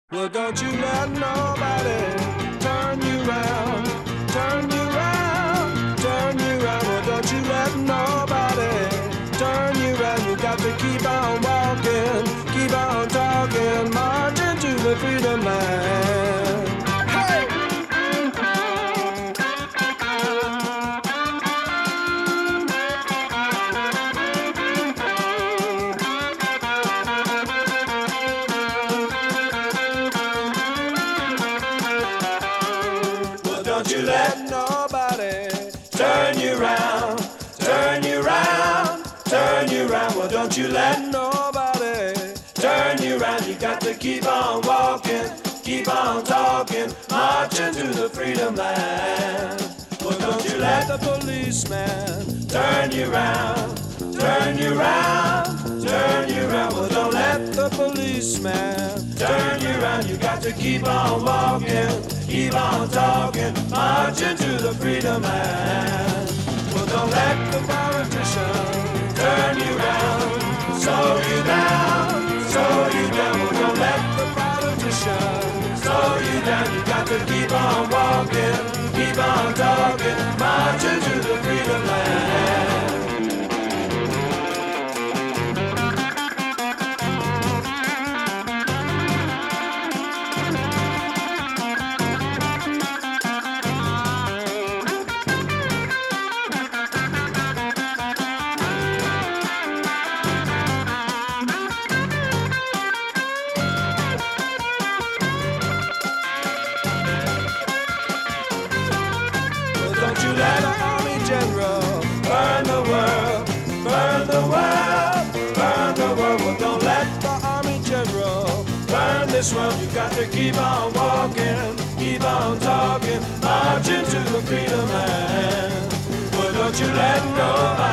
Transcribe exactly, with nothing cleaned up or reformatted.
Well, don't you let nobody turn you round, turn you round, turn you round. Well, don't you let nobody turn you round. You got to keep on walking, keep on talking, marching to the freedom line. Hey! Don't you let nobody turn you round, turn you round, turn you round. Well, don't you let nobody turn you round. You got to keep on walking, keep on talking, marching to the freedom land. Well, don't you let the policeman turn you round, turn you round, turn you round. Well, don't let the policeman turn you round. You got to keep on walking, keep on talking, marching to the freedom land. Well, don't let the politician turn you round, slow you down, slow you down. Well, don't let the politician slow you down. You got to keep on walking, keep on talking, marching to the freedom land. Don't you let an army general burn the world, burn the world, burn the world. Well, don't let the army general burn this world. You got to keep on walking, keep on talking, marching to the freedom land. Well, don't you let nobody